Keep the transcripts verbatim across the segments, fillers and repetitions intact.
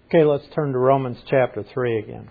Okay, let's turn to Romans chapter three again.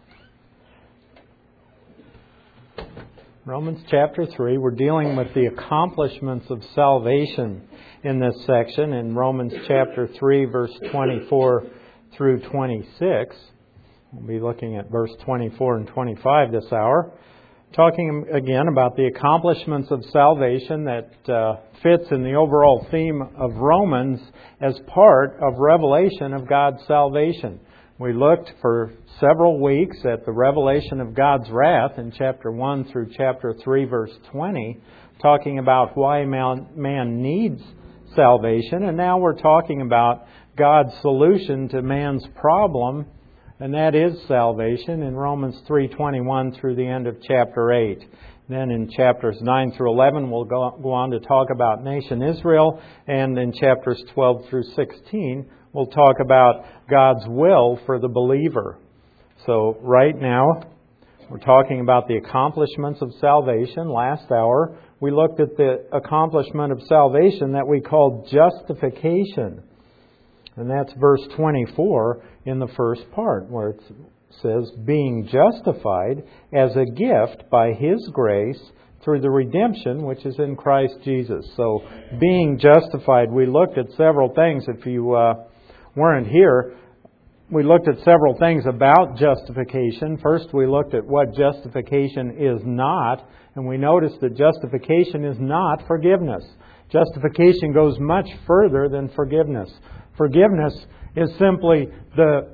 Romans chapter three, we're dealing with the accomplishments of salvation in this section in Romans chapter three, verse twenty-four through twenty-six. We'll be looking at verse twenty-four and twenty-five this hour. Talking again about the accomplishments of salvation that uh, fits in the overall theme of Romans as part of revelation of God's salvation. We looked for several weeks at the revelation of God's wrath in chapter one through chapter three, verse twenty, talking about why man, man needs salvation. And now we're talking about God's solution to man's problem, and that is salvation in Romans three twenty-one through the end of chapter eight. Then in chapters nine through eleven, we'll go, go on to talk about nation Israel. And in chapters twelve through sixteen, we'll talk about God's will for the believer. So right now, we're talking about the accomplishments of salvation. Last hour, we looked at the accomplishment of salvation that we call justification. And that's verse twenty-four in the first part, where it says, being justified as a gift by His grace through the redemption which is in Christ Jesus. So, being justified, we looked at several things. If you uh, weren't here, we looked at several things about justification. First, we looked at what justification is not, and we noticed that justification is not forgiveness. Justification goes much further than forgiveness. Forgiveness is simply the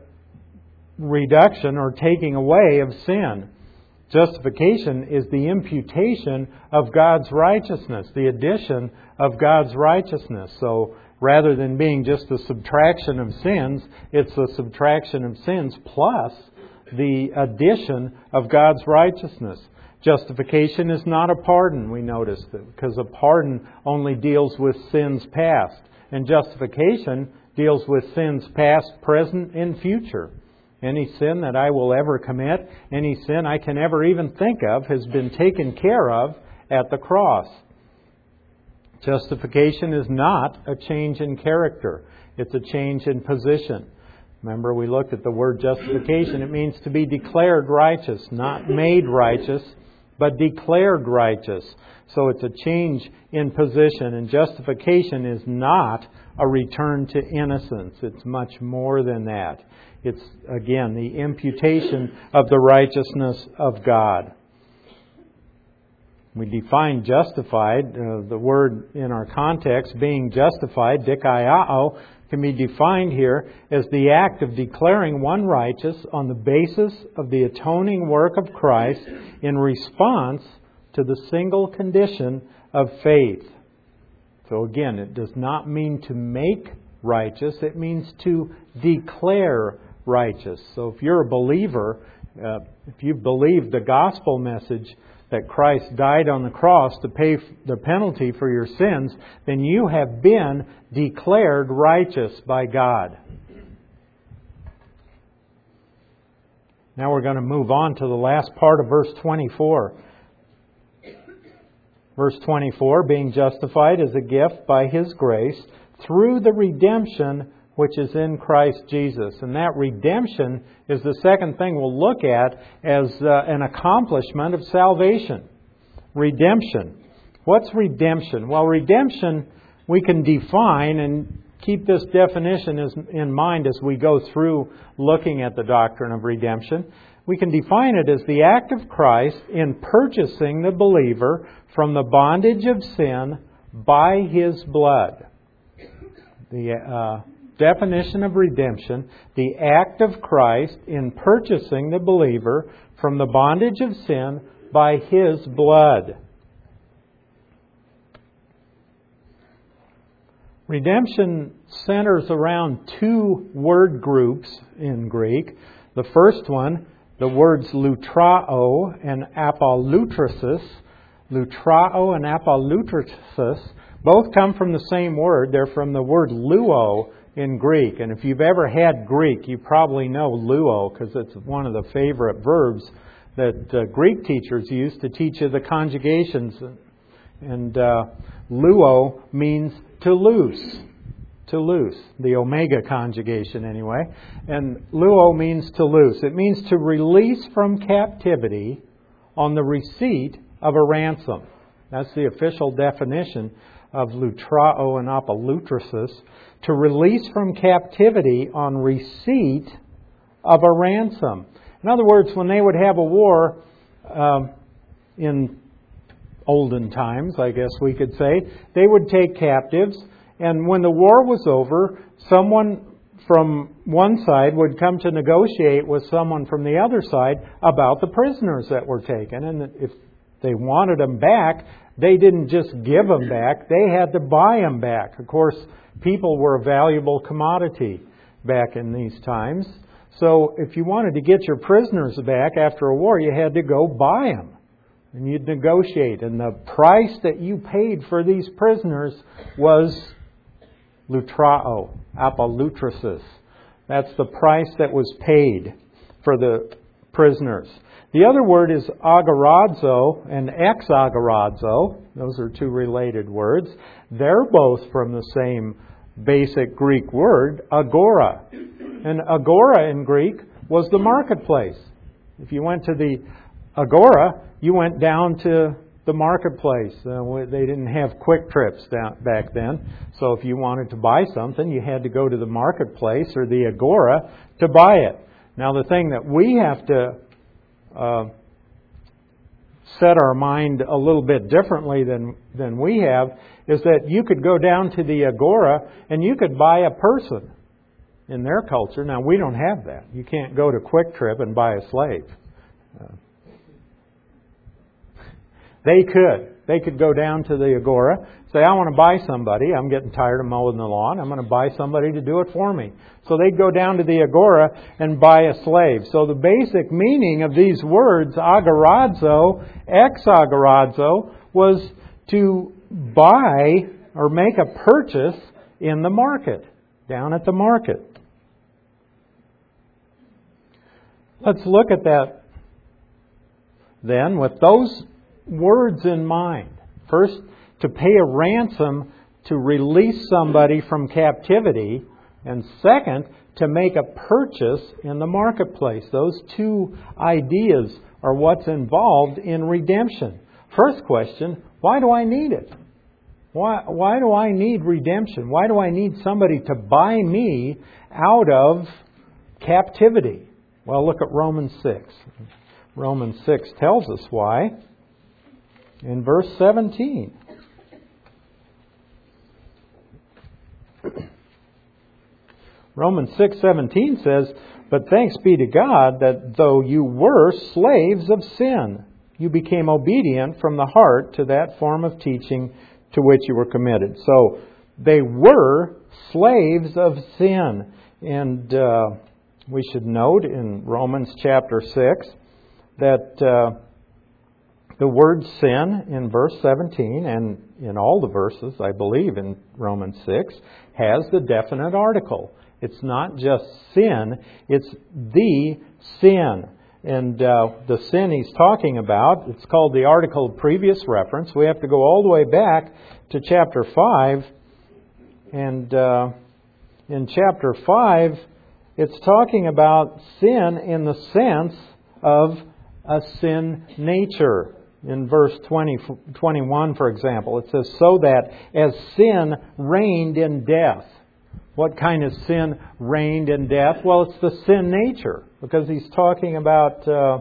reduction or taking away of sin. Justification is the imputation of God's righteousness, the addition of God's righteousness. So rather than being just a subtraction of sins, it's a subtraction of sins plus the addition of God's righteousness. Justification is not a pardon, we noticed, because a pardon only deals with sins past. And justification deals with sins past, present, and future. Any sin that I will ever commit, any sin I can ever even think of, has been taken care of at the cross. Justification is not a change in character. It's a change in position. Remember, we looked at the word justification. It means to be declared righteous, not made righteous, but declared righteous. So it's a change in position. And justification is not a return to innocence. It's much more than that. It's, again, the imputation of the righteousness of God. We define justified. Uh, the word in our context, being justified, dikaiao, can be defined here as the act of declaring one righteous on the basis of the atoning work of Christ in response to the single condition of faith. So again, it does not mean to make righteous. It means to declare righteous. So if you're a believer, uh, if you've believed the gospel message that Christ died on the cross to pay the penalty for your sins, then you have been declared righteous by God. Now we're going to move on to the last part of verse twenty-four. Verse twenty-four, being justified as a gift by His grace through the redemption which is in Christ Jesus. And that redemption is the second thing we'll look at as uh, an accomplishment of salvation. Redemption. What's redemption? Well, redemption we can define, and keep this definition as, in mind as we go through looking at the doctrine of redemption. We can define it as the act of Christ in purchasing the believer from the bondage of sin by His blood. The uh, definition of redemption, the act of Christ in purchasing the believer from the bondage of sin by His blood. Redemption centers around two word groups in Greek. The first one, the words lutrao and apolutrosis. Lutrao and apolutrosis both come from the same word. They're from the word luo in Greek. And if you've ever had Greek, you probably know luo, because it's one of the favorite verbs that uh, Greek teachers use to teach you the conjugations. And uh, luo means to loose. to loose. The omega conjugation anyway. And luo means to loose. It means to release from captivity on the receipt of a ransom. That's the official definition of lutrao and apolutrosis. To release from captivity on receipt of a ransom. In other words, when they would have a war um, in olden times, I guess we could say, they would take captives, and when the war was over, someone from one side would come to negotiate with someone from the other side about the prisoners that were taken. And if they wanted them back, they didn't just give them back, they had to buy them back. Of course, people were a valuable commodity back in these times. So if you wanted to get your prisoners back after a war, you had to go buy them. And you'd negotiate. And the price that you paid for these prisoners was lutrao, apolutrosis. That's the price that was paid for the prisoners. The other word is agorazo and exagorazo. Those are two related words. They're both from the same basic Greek word, agora. And agora in Greek was the marketplace. If you went to the agora, you went down to the marketplace. Uh, they didn't have quick trips down, back then. So if you wanted to buy something, you had to go to the marketplace or the agora to buy it. Now the thing that we have to uh, set our mind a little bit differently than, than we have is that you could go down to the agora and you could buy a person in their culture. Now we don't have that. You can't go to Quick Trip and buy a slave. Uh, They could. They could go down to the agora, say, I want to buy somebody. I'm getting tired of mowing the lawn. I'm going to buy somebody to do it for me. So they'd go down to the agora and buy a slave. So the basic meaning of these words, agorazo, exagorazo, was to buy or make a purchase in the market, down at the market. Let's look at that then with those words in mind. First, to pay a ransom to release somebody from captivity. And second, to make a purchase in the marketplace. Those two ideas are what's involved in redemption. First question, why do I need it? Why, why do I need redemption? Why do I need somebody to buy me out of captivity? Well, look at Romans six. Romans six tells us why. In verse seventeen. Romans six seventeen says, But thanks be to God that though you were slaves of sin, you became obedient from the heart to that form of teaching to which you were committed. So they were slaves of sin. And uh, we should note in Romans chapter six that Uh, the word sin in verse seventeen, and in all the verses, I believe, in Romans six, has the definite article. It's not just sin, it's the sin. And uh, the sin he's talking about, it's called the article of previous reference. We have to go all the way back to chapter five. And uh, in chapter five, it's talking about sin in the sense of a sin nature. In verse twenty, twenty-one, for example, it says, So that as sin reigned in death. What kind of sin reigned in death? Well, it's the sin nature, because he's talking about uh,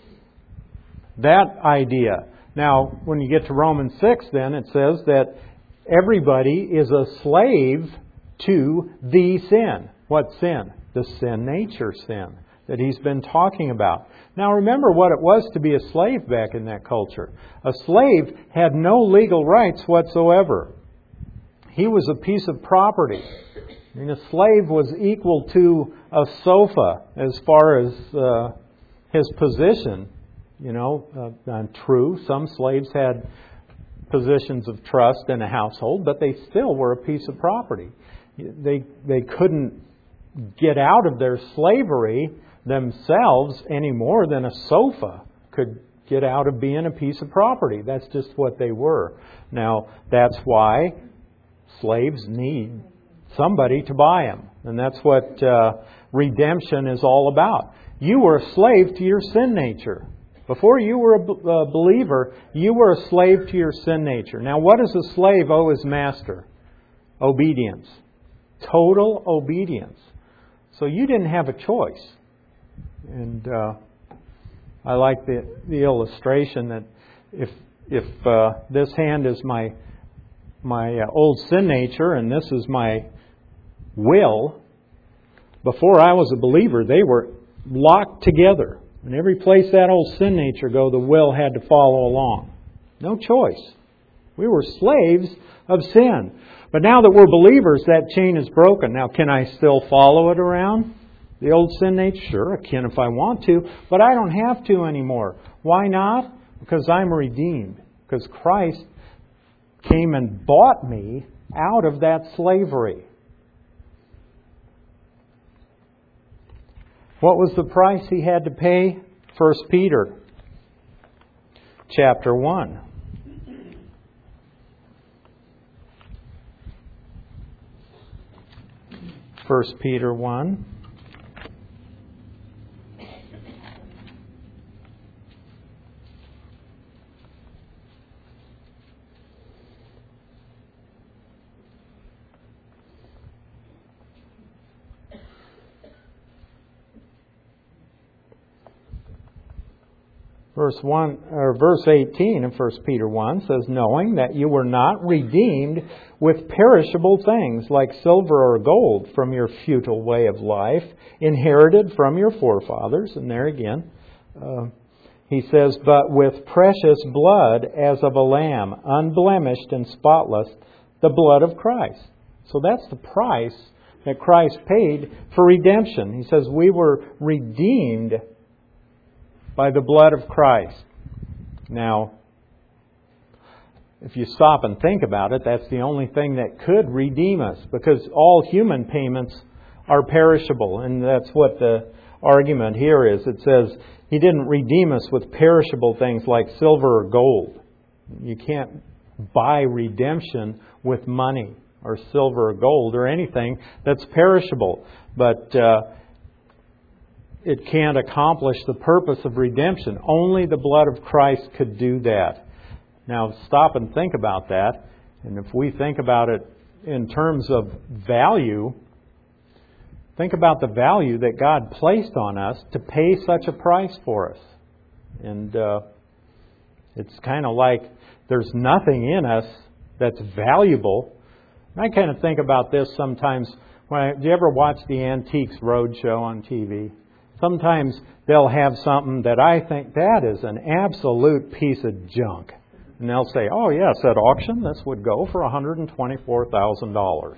that idea. Now, when you get to Romans six, then, it says that everybody is a slave to the sin. What sin? The sin nature sin that he's been talking about. Now remember what it was to be a slave back in that culture. A slave had no legal rights whatsoever. He was a piece of property. I mean, a slave was equal to a sofa as far as uh, his position. You know, uh, and true, some slaves had positions of trust in a household, but they still were a piece of property. They they couldn't get out of their slavery themselves any more than a sofa could get out of being a piece of property. That's just what they were. Now, that's why slaves need somebody to buy them. And that's what uh, redemption is all about. You were a slave to your sin nature. Before you were a, b- a believer, you were a slave to your sin nature. Now, what does a slave owe his master? Obedience. Total obedience. So you didn't have a choice. And uh, I like the, the illustration that if if uh, this hand is my my uh, old sin nature and this is my will, before I was a believer, they were locked together. And every place that old sin nature go, the will had to follow along. No choice. We were slaves of sin. But now that we're believers, that chain is broken. Now, can I still follow it around? The old sin nature? Sure, I can if I want to. But I don't have to anymore. Why not? Because I'm redeemed. Because Christ came and bought me out of that slavery. What was the price He had to pay? First Peter chapter one. First Peter one. Verse one or verse eighteen of First Peter one says, knowing that you were not redeemed with perishable things like silver or gold from your futile way of life, inherited from your forefathers. And there again, uh, he says, but with precious blood as of a lamb, unblemished and spotless, the blood of Christ. So that's the price that Christ paid for redemption. He says we were redeemed by the blood of Christ. Now, if you stop and think about it, that's the only thing that could redeem us, because all human payments are perishable. And that's what the argument here is. It says He didn't redeem us with perishable things like silver or gold. You can't buy redemption with money or silver or gold or anything that's perishable. But uh, it can't accomplish the purpose of redemption. Only the blood of Christ could do that. Now, stop and think about that. And if we think about it in terms of value, think about the value that God placed on us to pay such a price for us. And uh, it's kind of like there's nothing in us that's valuable. And I kind of think about this sometimes. When I, do you ever watch the Antiques Roadshow on T V? Sometimes they'll have something that I think that is an absolute piece of junk. And they'll say, oh yes, at auction this would go for one hundred twenty-four thousand dollars.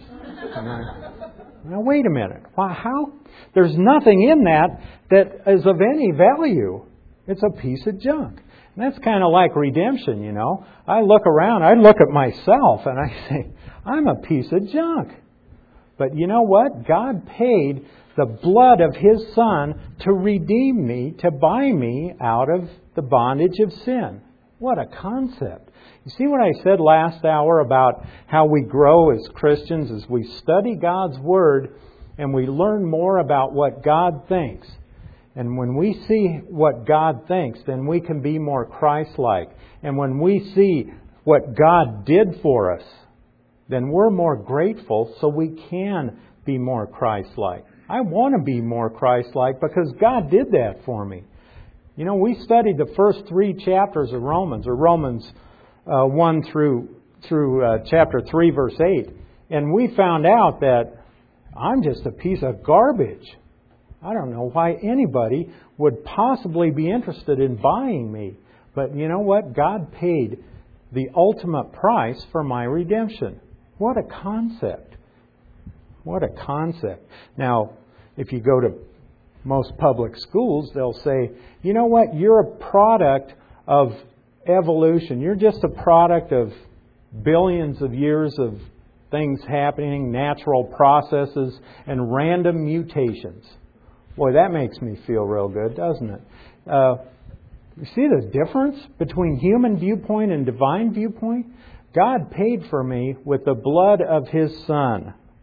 Now wait a minute. Well, how? There's nothing in that that is of any value. It's a piece of junk. And that's kind of like redemption, you know. I look around, I look at myself and I say, I'm a piece of junk. But you know what? God paid the blood of His Son to redeem me, to buy me out of the bondage of sin. What a concept. You see what I said last hour about how we grow as Christians as we study God's Word and we learn more about what God thinks. And when we see what God thinks, then we can be more Christ-like. And when we see what God did for us, then we're more grateful so we can be more Christ-like. I want to be more Christ-like because God did that for me. You know, we studied the first three chapters of Romans, or Romans uh, one through through uh, chapter three, verse eight, and we found out that I'm just a piece of garbage. I don't know why anybody would possibly be interested in buying me. But you know what? God paid the ultimate price for my redemption. What a concept. What a concept. Now, if you go to most public schools, they'll say, you know what, you're a product of evolution. You're just a product of billions of years of things happening, natural processes, and random mutations. Boy, that makes me feel real good, doesn't it? Uh, you see the difference between human viewpoint and divine viewpoint? God paid for me with the blood of His Son.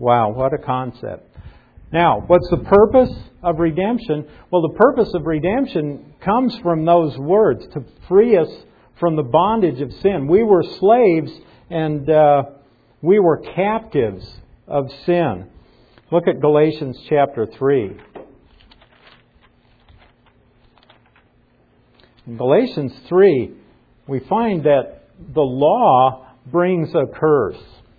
Wow, what a concept. Now, what's the purpose of redemption? Well, the purpose of redemption comes from those words, to free us from the bondage of sin. We were slaves and uh, we were captives of sin. Look at Galatians chapter three. In Galatians three, we find that the law brings a curse.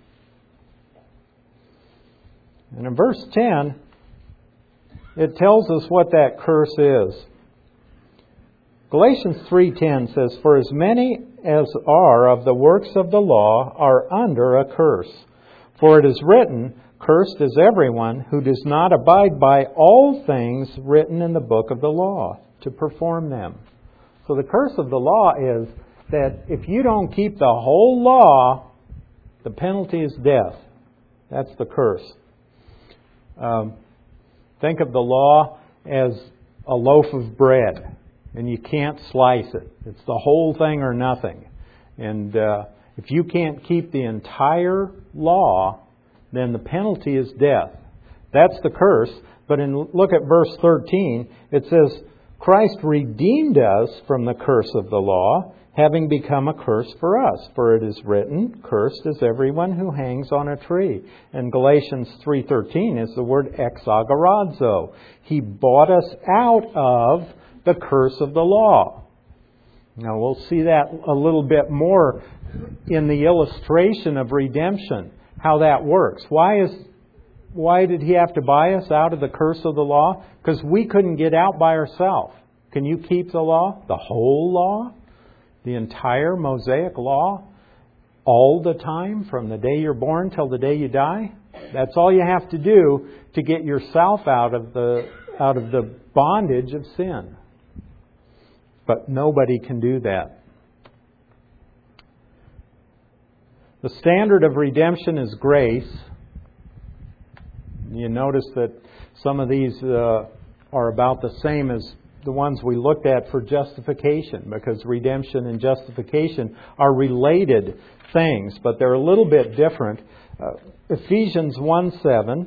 And in verse ten, it tells us what that curse is. Galatians three ten says, "For as many as are of the works of the law are under a curse. For it is written, Cursed is everyone who does not abide by all things written in the book of the law, to perform them." So the curse of the law is that if you don't keep the whole law, the penalty is death. That's the curse. Um, think of the law as a loaf of bread, and you can't slice it. It's the whole thing or nothing. And uh, if you can't keep the entire law, then the penalty is death. That's the curse. But in look at verse thirteen, it says, "Christ redeemed us from the curse of the law, having become a curse for us. For it is written, Cursed is everyone who hangs on a tree." And Galatians three thirteen is the word exagorazo. He bought us out of the curse of the law. Now we'll see that a little bit more in the illustration of redemption, how that works. Why is why did He have to buy us out of the curse of the law? Because we couldn't get out by ourselves. Can you keep the law? The whole law? The entire Mosaic law? All the time? From the day you're born till the day you die? That's all you have to do to get yourself out of the out of the bondage of sin. But nobody can do that. The standard of redemption is grace. You notice that some of these uh, are about the same as the ones we looked at for justification, because redemption and justification are related things, but they're a little bit different. Uh, Ephesians one seven.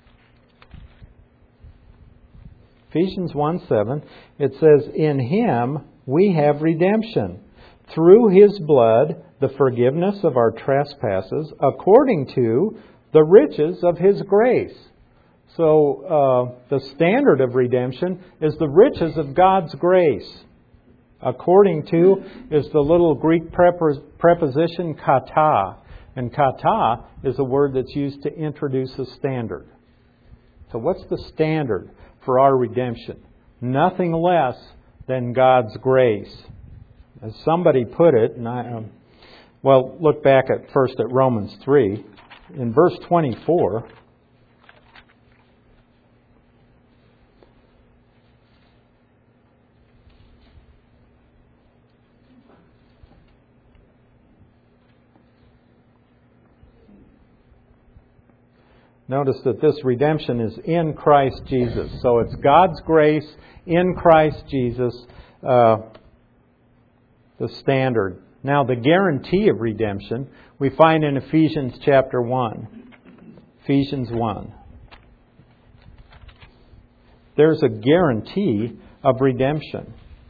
Ephesians one seven, it says, "In Him we have redemption, through His blood, the forgiveness of our trespasses, according to the riches of His grace." So uh, the standard of redemption is the riches of God's grace. According to is the little Greek preposition kata. And kata is a word that's used to introduce a standard. So what's the standard for our redemption? Nothing less than God's grace. As somebody put it, and I, um, well, look back at first at Romans three. In verse twenty-four, notice that this redemption is in Christ Jesus. So it's God's grace in Christ Jesus, uh, the standard. Now the guarantee of redemption we find in Ephesians chapter one. Ephesians one. There's a guarantee of redemption.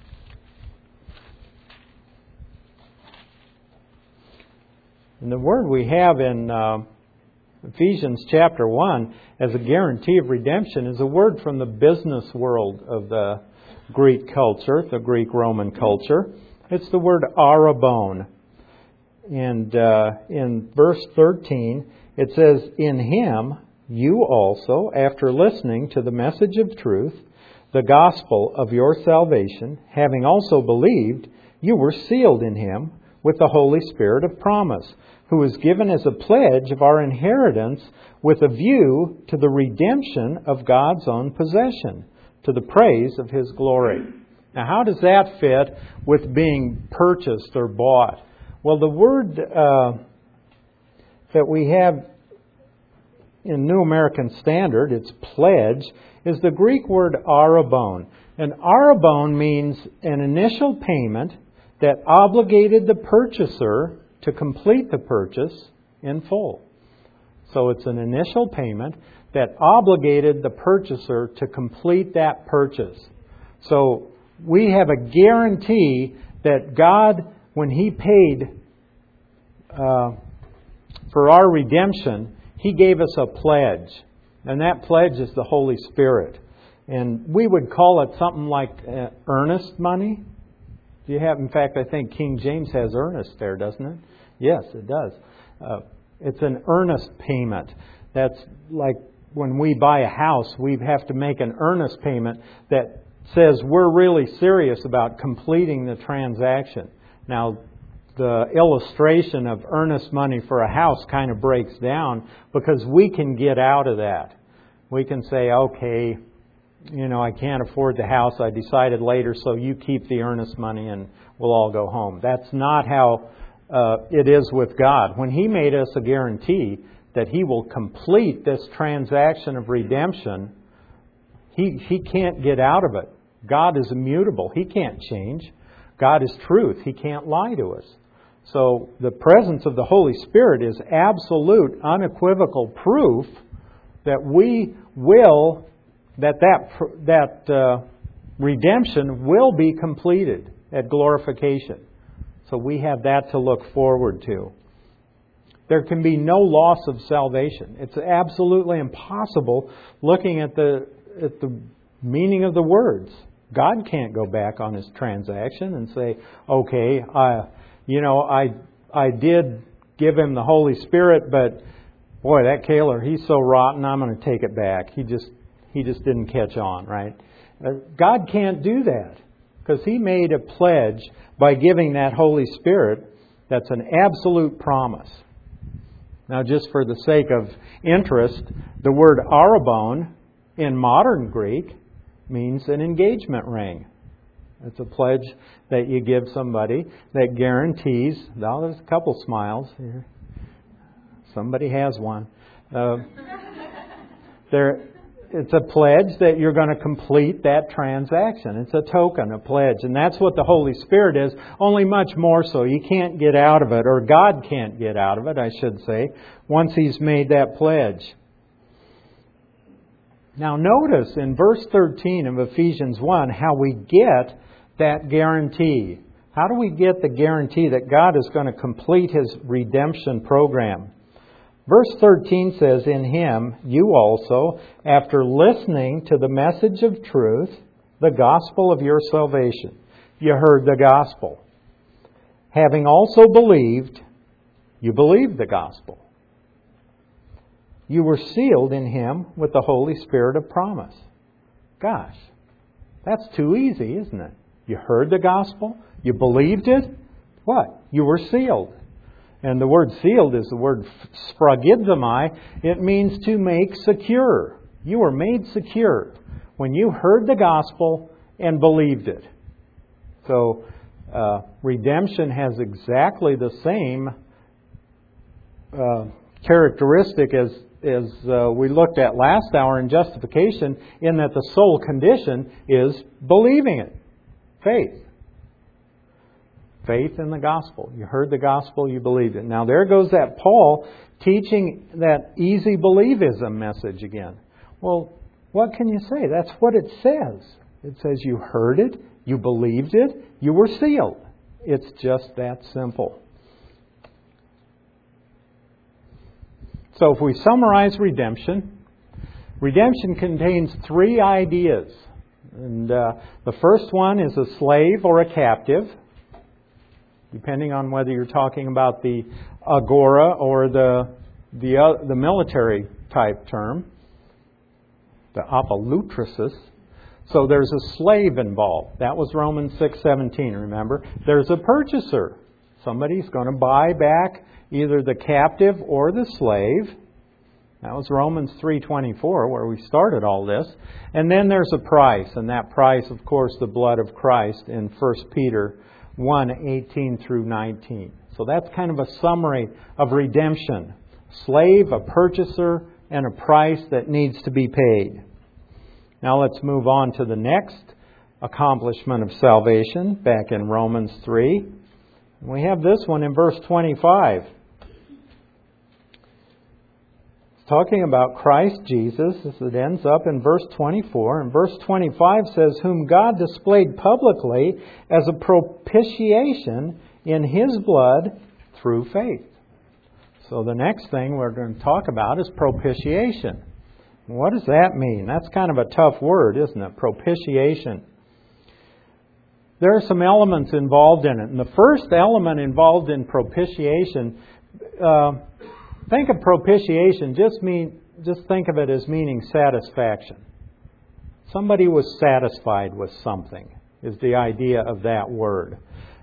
And the word we have in uh, Ephesians chapter one as a guarantee of redemption is a word from the business world of the Greek culture, the Greek-Roman culture. It's the word arabon. And uh, in verse thirteen, it says, "In Him you also, after listening to the message of truth, the gospel of your salvation, having also believed, you were sealed in Him with the Holy Spirit of promise, who is given as a pledge of our inheritance with a view to the redemption of God's own possession, to the praise of His glory." Now, how does that fit with being purchased or bought? Well, the word uh, that we have in New American Standard, it's pledge, is the Greek word arabon. And arabon means an initial payment that obligated the purchaser to complete the purchase in full. So it's an initial payment that obligated the purchaser to complete that purchase. So we have a guarantee that God, when He paid uh, for our redemption, He gave us a pledge. And that pledge is the Holy Spirit. And we would call it something like uh, earnest money. Do you have, in fact, I think King James has earnest there, doesn't it? Yes, it does. Uh, it's an earnest payment. That's like when we buy a house, we have to make an earnest payment that says we're really serious about completing the transaction. Now, the illustration of earnest money for a house kind of breaks down because we can get out of that. We can say, okay, you know, I can't afford the house. I decided later, so you keep the earnest money and we'll all go home. That's not how uh, it is with God. When He made us a guarantee that He will complete this transaction of redemption, He, he can't get out of it. God is immutable. He can't change. God is truth. He can't lie to us. So the presence of the Holy Spirit is absolute, unequivocal proof that we will, that that, that uh, redemption will be completed at glorification. So we have that to look forward to. There can be no loss of salvation. It's absolutely impossible looking at the at the meaning of the words. God can't go back on His transaction and say, okay, I, you know, I I did give him the Holy Spirit, but boy, that Kaler, he's so rotten, I'm going to take it back. He just he just didn't catch on, right? God can't do that because He made a pledge by giving that Holy Spirit. That's an absolute promise. Now, just for the sake of interest, the word arrabon in modern Greek means an engagement ring. It's a pledge that you give somebody that guarantees. Now, there's a couple smiles here. Somebody has one. Uh, there, it's a pledge that you're going to complete that transaction. It's a token, a pledge. And that's what the Holy Spirit is, only much more so. You can't get out of it, or God can't get out of it, I should say, once He's made that pledge. Now notice in verse thirteen of Ephesians one how we get that guarantee. How do we get the guarantee that God is going to complete His redemption program? Verse thirteen says, in Him you also, after listening to the message of truth, the gospel of your salvation. You heard the gospel. Having also believed, you believed the gospel. You were sealed in Him with the Holy Spirit of promise. Gosh, that's too easy, isn't it? You heard the gospel, you believed it, what? You were sealed. And the word sealed is the word sphragidzomai. It means to make secure. You were made secure when you heard the gospel and believed it. So, uh, redemption has exactly the same uh, characteristic as, as uh, we looked at last hour in justification, in that the sole condition is believing it. Faith. Faith in the gospel. You heard the gospel, you believed it. Now there goes that Paul teaching that easy believism message again. Well, what can you say? That's what it says. It says you heard it, you believed it, you were sealed. It's just that simple. So if we summarize redemption, redemption contains three ideas. And uh, the first one is a slave or a captive, depending on whether you're talking about the agora or the the, uh, the military type term, the apolutrosis. So there's a slave involved. That was Romans six seventeen, remember? There's a purchaser. Somebody's going to buy back either the captive or the slave. That was Romans three twenty-four, where we started all this. And then there's a price, and that price, of course, the blood of Christ in First Peter one eighteen through nineteen. So that's kind of a summary of redemption. Slave, a purchaser, and a price that needs to be paid. Now let's move on to the next accomplishment of salvation, back in Romans three. We have this one in verse twenty-five. It's talking about Christ Jesus as it ends up in verse twenty-four. And verse twenty-five says, whom God displayed publicly as a propitiation in His blood through faith. So the next thing we're going to talk about is propitiation. What does that mean? That's kind of a tough word, isn't it? Propitiation. There are some elements involved in it. And the first element involved in propitiation, uh, think of propitiation, just mean, just think of it as meaning satisfaction. Somebody was satisfied with something, is the idea of that word.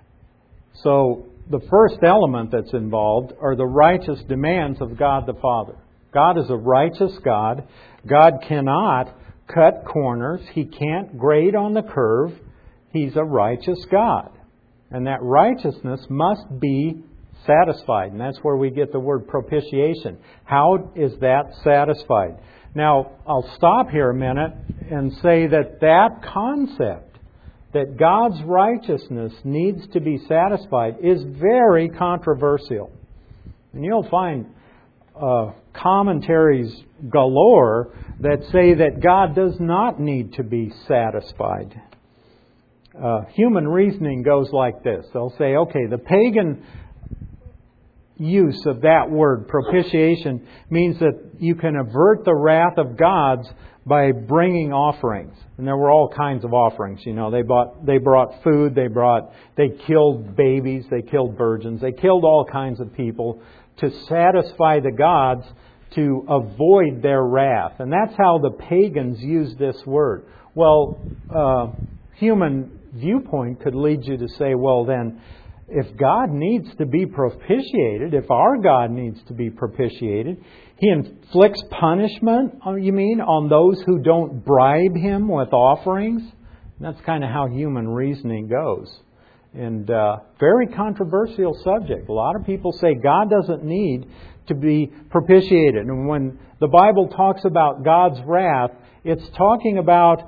So the first element that's involved are the righteous demands of God the Father. God is a righteous God. God cannot cut corners. He can't grade on the curve. He's a righteous God. And that righteousness must be satisfied. And that's where we get the word propitiation. How is that satisfied? Now, I'll stop here a minute and say that that concept, that God's righteousness needs to be satisfied, is very controversial. And you'll find uh, commentaries galore that say that God does not need to be satisfied. Uh, human reasoning goes like this. They'll say, okay, the pagan use of that word, propitiation, means that you can avert the wrath of gods by bringing offerings. And there were all kinds of offerings. You know, they bought, they brought food, they brought, they killed babies, they killed virgins, they killed all kinds of people to satisfy the gods, to avoid their wrath. And that's how the pagans used this word. Well, uh, human viewpoint could lead you to say, well then, if God needs to be propitiated, if our God needs to be propitiated, He inflicts punishment, you mean, on those who don't bribe Him with offerings? And that's kind of how human reasoning goes. And uh, very controversial subject. A lot of people say God doesn't need to be propitiated. And when the Bible talks about God's wrath, it's talking about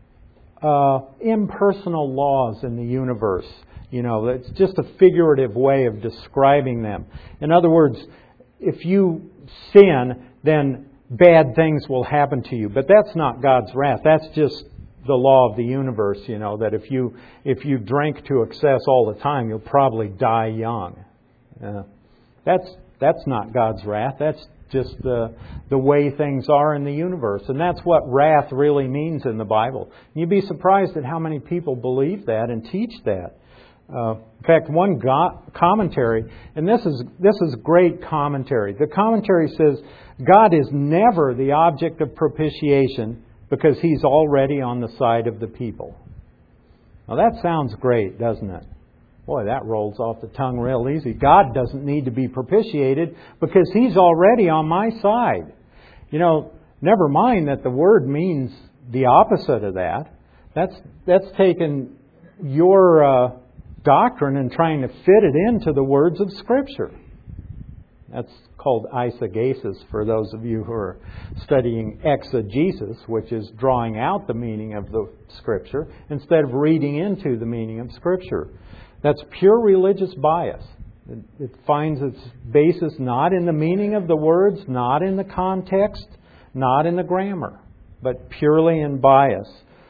uh, impersonal laws in the universe. You know, it's just a figurative way of describing them. In other words, if you sin, then bad things will happen to you. But that's not God's wrath. That's just the law of the universe, you know, that if you if you drink to excess all the time, you'll probably die young. Uh, that's that's not God's wrath. That's just the the way things are in the universe. And that's what wrath really means in the Bible. You'd be surprised at how many people believe that and teach that. Uh, in fact, one go- commentary, and this is this is great commentary. The commentary says God is never the object of propitiation because He's already on the side of the people. Now that sounds great, doesn't it? Boy, that rolls off the tongue real easy. God doesn't need to be propitiated because He's already on my side. You know, never mind that the word means the opposite of that. That's that's taken your uh, doctrine and trying to fit it into the words of Scripture. That's called eisegesis for those of you who are studying exegesis, which is drawing out the meaning of the Scripture instead of reading into the meaning of Scripture. That's pure religious bias. It, it finds its basis not in the meaning of the words, not in the context, not in the grammar, but purely in bias.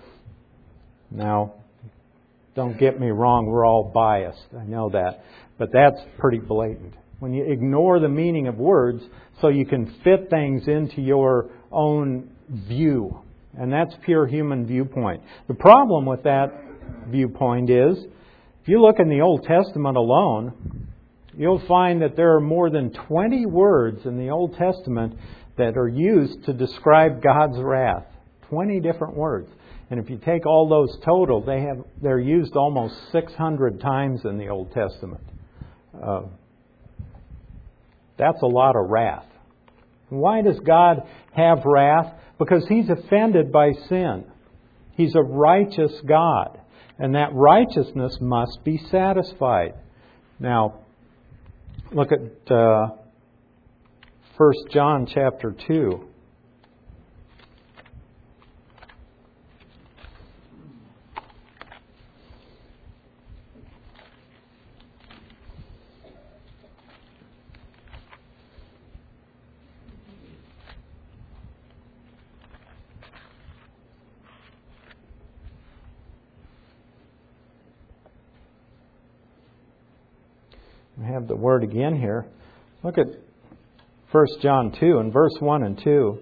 Now, don't get me wrong, we're all biased. I know that. But that's pretty blatant. When you ignore the meaning of words so you can fit things into your own view. And that's pure human viewpoint. The problem with that viewpoint is, if you look in the Old Testament alone, you'll find that there are more than twenty words in the Old Testament that are used to describe God's wrath. twenty different words. And if you take all those total, they have they're used almost six hundred times in the Old Testament. Uh, that's a lot of wrath. Why does God have wrath? Because He's offended by sin. He's a righteous God. And that righteousness must be satisfied. Now, look at uh, First John chapter two. I have the word again here. Look at First John two and verse one and two.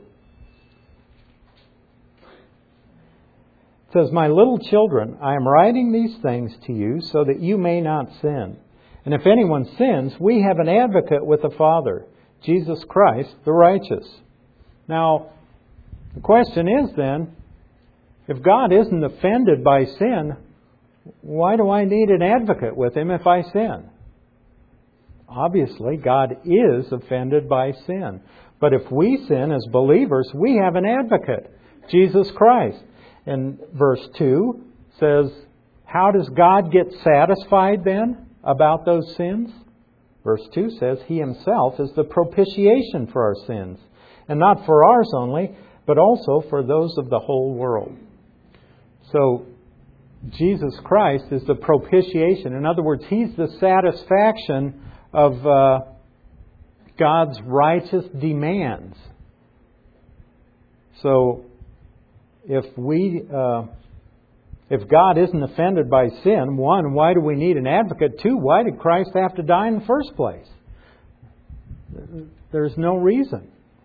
It says, "My little children, I am writing these things to you so that you may not sin. And if anyone sins, we have an advocate with the Father, Jesus Christ, the righteous." Now, the question is then, if God isn't offended by sin, why do I need an advocate with Him if I sin? Obviously, God is offended by sin. But if we sin as believers, we have an advocate, Jesus Christ. And verse two says, how does God get satisfied then about those sins? Verse two says, He Himself is the propitiation for our sins. And not for ours only, but also for those of the whole world. So, Jesus Christ is the propitiation. In other words, He's the satisfaction of uh, God's righteous demands. So, if we, uh, if God isn't offended by sin, one, why do we need an advocate? Two, why did Christ have to die in the first place? There's no reason.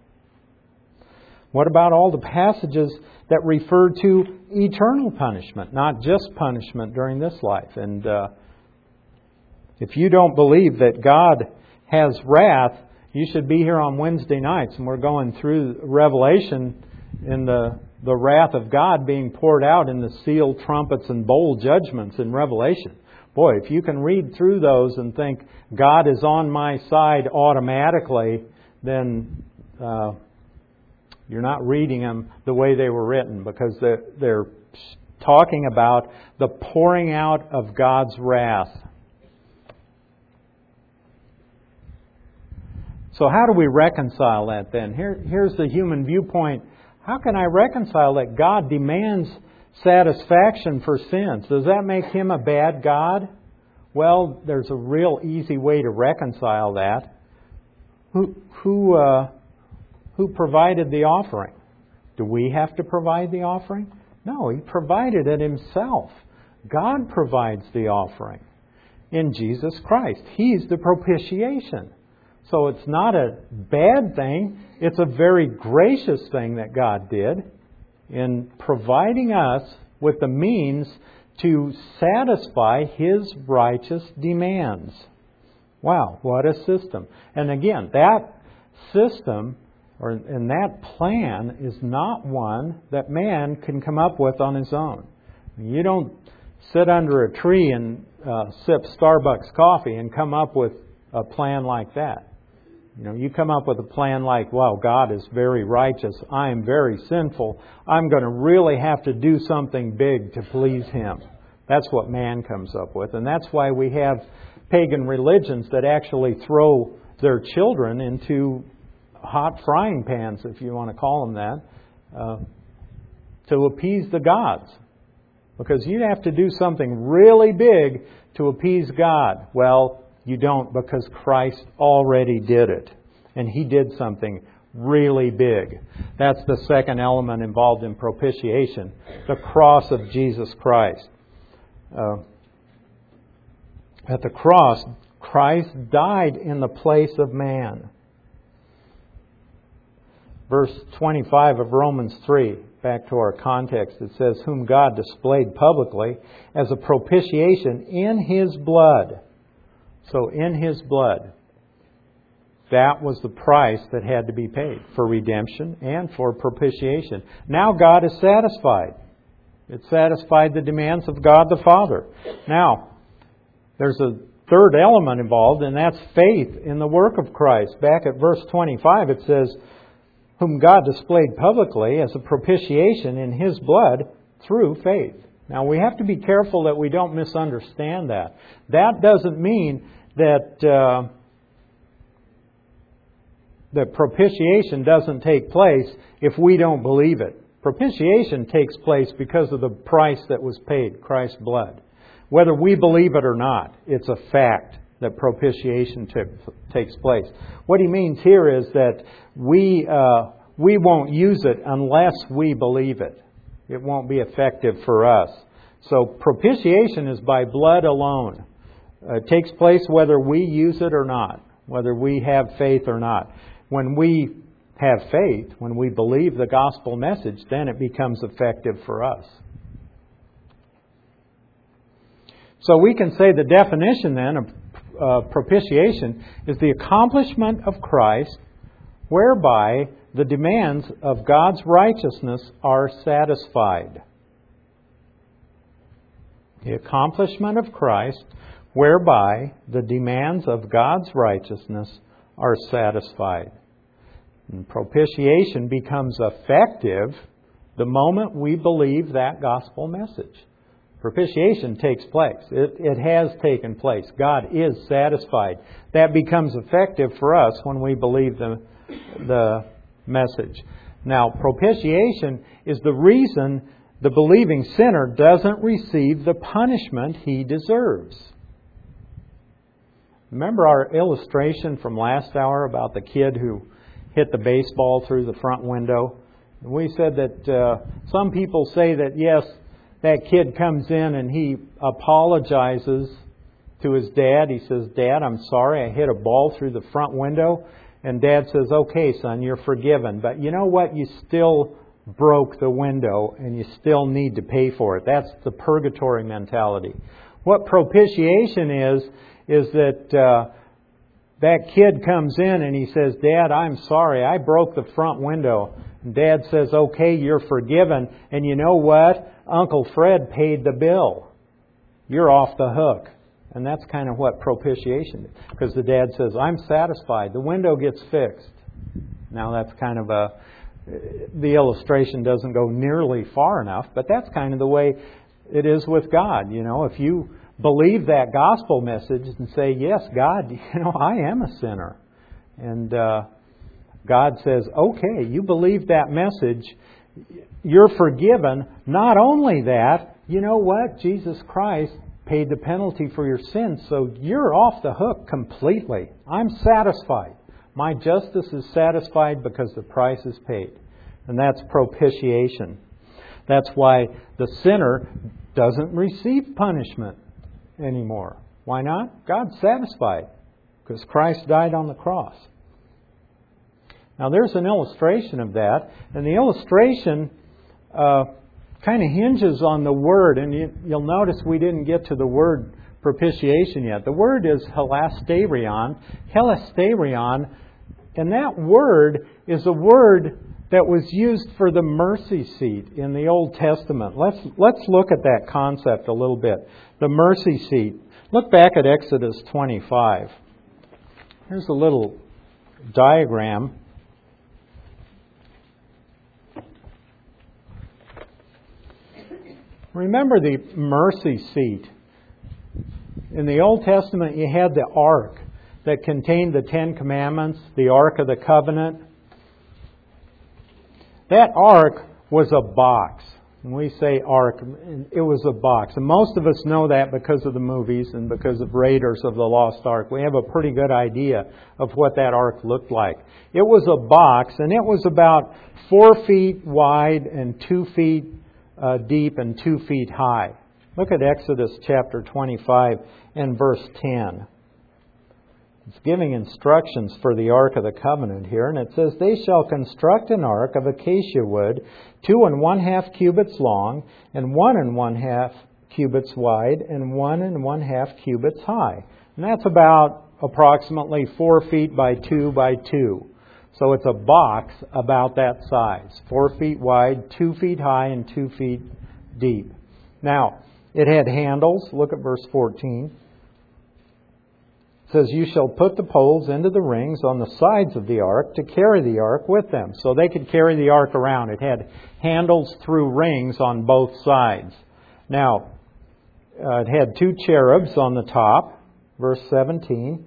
What about all the passages that refer to eternal punishment, not just punishment during this life? And uh, if you don't believe that God has wrath, you should be here on Wednesday nights, and we're going through Revelation in the the wrath of God being poured out in the sealed trumpets and bowl judgments in Revelation. Boy, if you can read through those and think God is on my side automatically, then uh, you're not reading them the way they were written, because they're, they're talking about the pouring out of God's wrath. So how do we reconcile that then? Here, here's the human viewpoint. How can I reconcile that God demands satisfaction for sins? Does that make Him a bad God? Well, there's a real easy way to reconcile that. Who who uh, who provided the offering? Do we have to provide the offering? No, He provided it Himself. God provides the offering in Jesus Christ. He's the propitiation. So it's not a bad thing. It's a very gracious thing that God did in providing us with the means to satisfy His righteous demands. Wow, what a system. And again, that system or and that plan is not one that man can come up with on his own. You don't sit under a tree and uh, sip Starbucks coffee and come up with a plan like that. You know, you come up with a plan like, wow, God is very righteous. I am very sinful. I'm going to really have to do something big to please Him. That's what man comes up with. And that's why we have pagan religions that actually throw their children into hot frying pans, if you want to call them that, uh, to appease the gods. Because you'd have to do something really big to appease God. Well, you don't, because Christ already did it. And He did something really big. That's the second element involved in propitiation. The cross of Jesus Christ. Uh, at the cross, Christ died in the place of man. Verse twenty-five of Romans three, back to our context, it says, whom God displayed publicly as a propitiation in His blood. So in His blood, that was the price that had to be paid for redemption and for propitiation. Now God is satisfied. It satisfied the demands of God the Father. Now, there's a third element involved, and that's faith in the work of Christ. Back at verse twenty-five, it says, whom God displayed publicly as a propitiation in His blood through faith. Now, we have to be careful that we don't misunderstand that. That doesn't mean that uh, that propitiation doesn't take place if we don't believe it. Propitiation takes place because of the price that was paid, Christ's blood. Whether we believe it or not, it's a fact that propitiation t- takes place. What he means here is that we uh, we won't use it unless we believe it. It won't be effective for us. So propitiation is by blood alone. Uh, it takes place whether we use it or not, whether we have faith or not. When we have faith, when we believe the gospel message, then it becomes effective for us. So we can say the definition then of uh, propitiation is the accomplishment of Christ whereby the demands of God's righteousness are satisfied. The accomplishment of Christ whereby the demands of God's righteousness are satisfied. And propitiation becomes effective the moment we believe that gospel message. Propitiation takes place. It, it has taken place. God is satisfied. That becomes effective for us when we believe the, the message. Now, propitiation is the reason the believing sinner doesn't receive the punishment he deserves. Remember our illustration from last hour about the kid who hit the baseball through the front window? We said that uh, some people say that, yes, that kid comes in and he apologizes to his dad. He says, "Dad, I'm sorry, I hit a ball through the front window." And Dad says, "Okay, son, you're forgiven. But you know what? You still broke the window and you still need to pay for it." That's the purgatory mentality. What propitiation is, is that uh, that kid comes in and he says, "Dad, I'm sorry, I broke the front window." And Dad says, "Okay, you're forgiven. And you know what? Uncle Fred paid the bill. You're off the hook." And that's kind of what propitiation is. Because the dad says, "I'm satisfied. The window gets fixed." Now that's kind of a... The illustration doesn't go nearly far enough, but that's kind of the way it is with God. You know, if you believe that gospel message and say, "Yes, God, you know, I am a sinner." And uh, God says, "Okay, you believe that message. You're forgiven." Not only that, you know what? Jesus Christ paid the penalty for your sins, so you're off the hook completely. I'm satisfied. My justice is satisfied because the price is paid. And that's propitiation. That's why the sinner doesn't receive punishment anymore. Why not? God's satisfied because Christ died on the cross. Now there's an illustration of that, and the illustration uh, kind of hinges on the word, and you, you'll notice we didn't get to the word propitiation yet. The word is hilasterion. Hilasterion, and that word is a word that was used for the mercy seat in the Old Testament. Let's let's look at that concept a little bit. The mercy seat. Look back at Exodus twenty-five. Here's a little diagram. Remember the mercy seat. In the Old Testament, you had the ark that contained the Ten Commandments, the Ark of the Covenant. That ark was a box. When we say ark, it was a box. And most of us know that because of the movies and because of Raiders of the Lost Ark. We have a pretty good idea of what that ark looked like. It was a box, and it was about four feet wide and two feet uh, deep and two feet high. Look at Exodus chapter twenty-five and verse ten. It's giving instructions for the Ark of the Covenant here, and it says, "They shall construct an ark of acacia wood, two and one half cubits long, and one and one half cubits wide, and one and one half cubits high." And that's about approximately four feet by two by two. So it's a box about that size. Four feet wide, two feet high, and two feet deep. Now, it had handles. Look at verse fourteen. It says, "You shall put the poles into the rings on the sides of the ark to carry the ark with them." So they could carry the ark around. It had handles through rings on both sides. Now, uh, it had two cherubs on the top. Verse seventeen.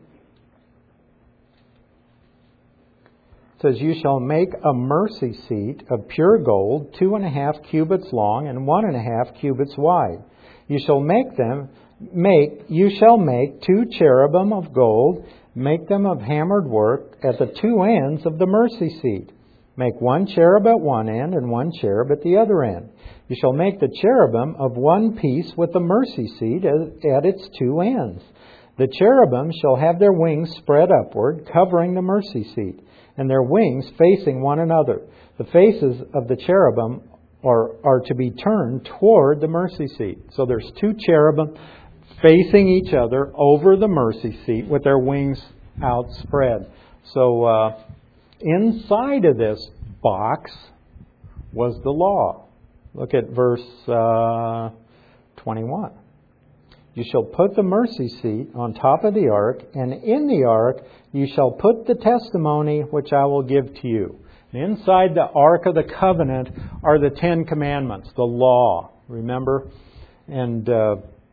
It says, "You shall make a mercy seat of pure gold, two and a half cubits long and one and a half cubits wide. You shall make them Make you shall make two cherubim of gold, make them of hammered work at the two ends of the mercy seat. Make one cherub at one end and one cherub at the other end. You shall make the cherubim of one piece with the mercy seat at, at its two ends. The cherubim shall have their wings spread upward, covering the mercy seat, and their wings facing one another. The faces of the cherubim are, are to be turned toward the mercy seat. So there's two cherubim facing each other over the mercy seat with their wings outspread. So uh, inside of this box was the law. Look at verse uh, twenty-one. You shall put the mercy seat on top of the ark, and in the ark you shall put the testimony which I will give to you. And inside the ark of the covenant are the Ten Commandments, the law. Remember? And uh,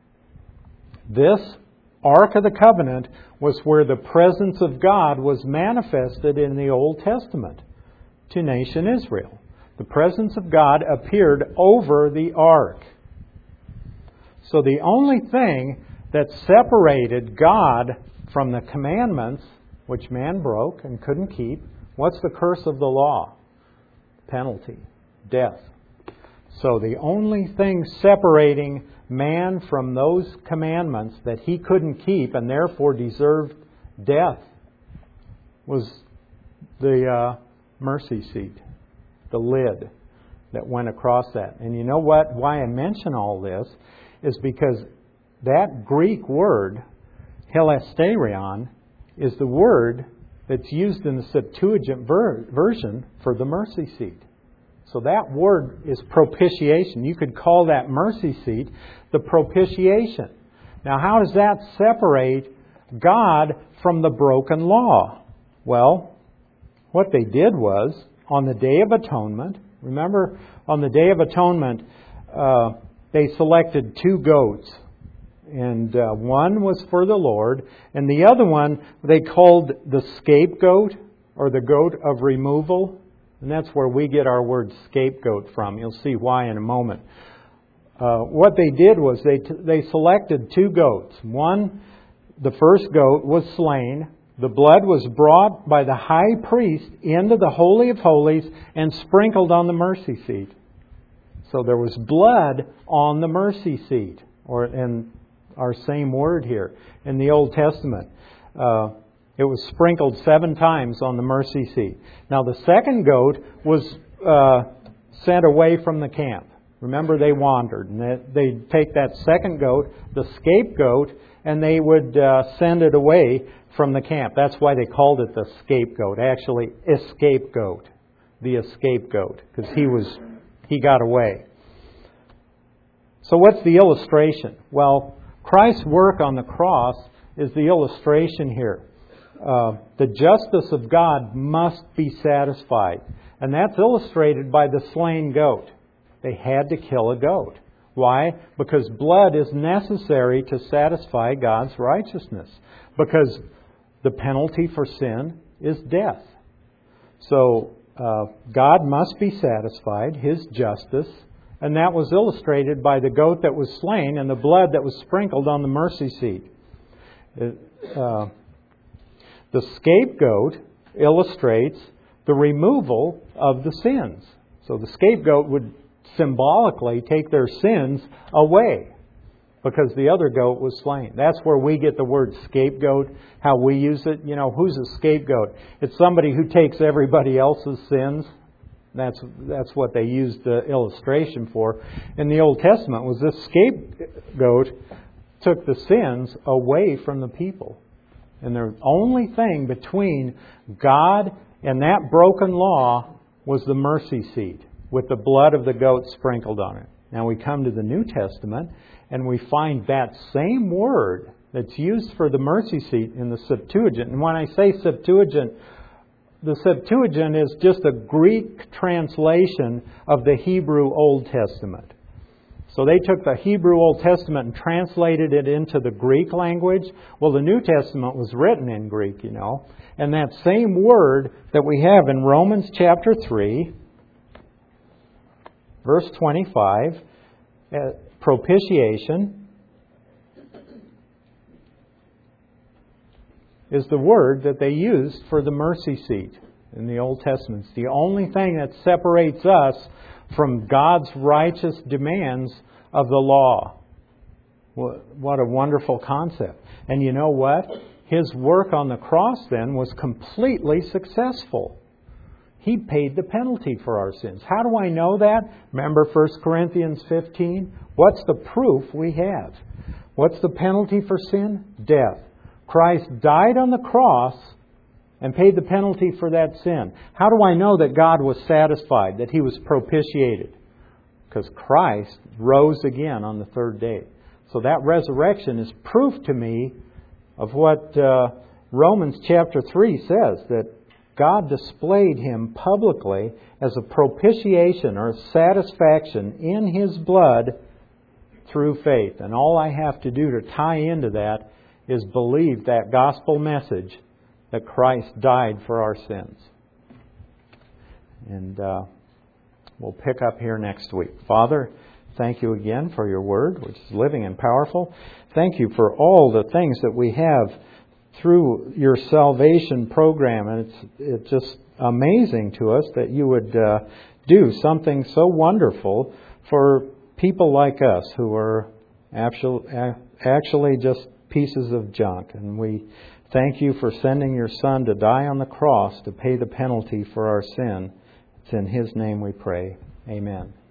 this ark of the covenant was where the presence of God was manifested in the Old Testament to nation Israel. The presence of God appeared over the ark. So the only thing that separated God from the commandments, which man broke and couldn't keep, what's the curse of the law? Penalty, death. So the only thing separating man from those commandments that he couldn't keep and therefore deserved death was the uh, mercy seat, the lid that went across that. And you know what? Why I mention all this is because that Greek word, hilasterion, is the word that's used in the Septuagint ver- version for the mercy seat. So that word is propitiation. You could call that mercy seat the propitiation. Now, how does that separate God from the broken law? Well, what they did was, on the Day of Atonement, remember, on the Day of Atonement, uh, they selected two goats. And uh, one was for the Lord, and the other one they called the scapegoat, or the goat of removal. And that's where we get our word scapegoat from. You'll see why in a moment. Uh, what they did was they t- they selected two goats. One, the first goat was slain. The blood was brought by the high priest into the Holy of Holies and sprinkled on the mercy seat. So there was blood on the mercy seat, or in our same word here in the Old Testament. Uh, it was sprinkled seven times on the mercy seat. Now the second goat was uh, sent away from the camp. Remember, they wandered, and they, they'd take that second goat, the scapegoat, and they would uh, send it away from the camp. That's why they called it the scapegoat. Actually, escape goat, the escape goat, because he was he got away. So what's the illustration? Well, Christ's work on the cross is the illustration here. Uh, the justice of God must be satisfied. And that's illustrated by the slain goat. They had to kill a goat. Why? Because blood is necessary to satisfy God's righteousness. Because the penalty for sin is death. So uh, God must be satisfied, His justice. And that was illustrated by the goat that was slain and the blood that was sprinkled on the mercy seat. Uh, the scapegoat illustrates the removal of the sins. So the scapegoat would symbolically take their sins away because the other goat was slain. That's where we get the word scapegoat, how we use it. You know, who's a scapegoat? It's somebody who takes everybody else's sins. That's that's what they used the illustration for. In the Old Testament was this scapegoat took the sins away from the people. And the only thing between God and that broken law was the mercy seat with the blood of the goat sprinkled on it. Now we come to the New Testament and we find that same word that's used for the mercy seat in the Septuagint. And when I say Septuagint, the Septuagint is just a Greek translation of the Hebrew Old Testament. So they took the Hebrew Old Testament and translated it into the Greek language. Well, the New Testament was written in Greek, you know. And that same word that we have in Romans chapter three, verse twenty-five, uh, propitiation, is the word that they used for the mercy seat in the Old Testament. It's the only thing that separates us from God's righteous demands of the law. What a wonderful concept. And you know what? His work on the cross then was completely successful. He paid the penalty for our sins. How do I know that? Remember First Corinthians fifteen? What's the proof we have? What's the penalty for sin? Death. Christ died on the cross and paid the penalty for that sin. How do I know that God was satisfied, that He was propitiated? Because Christ rose again on the third day. So that resurrection is proof to me of what uh, Romans chapter three says, that God displayed Him publicly as a propitiation or satisfaction in His blood through faith. And all I have to do to tie into that is believe that gospel message that Christ died for our sins. And uh, we'll pick up here next week. Father, thank You again for Your Word, which is living and powerful. Thank You for all the things that we have through Your salvation program. And it's, it's just amazing to us that You would uh, do something so wonderful for people like us who are actually, actually just pieces of junk. And we thank You for sending Your Son to die on the cross to pay the penalty for our sin. It's in His name we pray. Amen.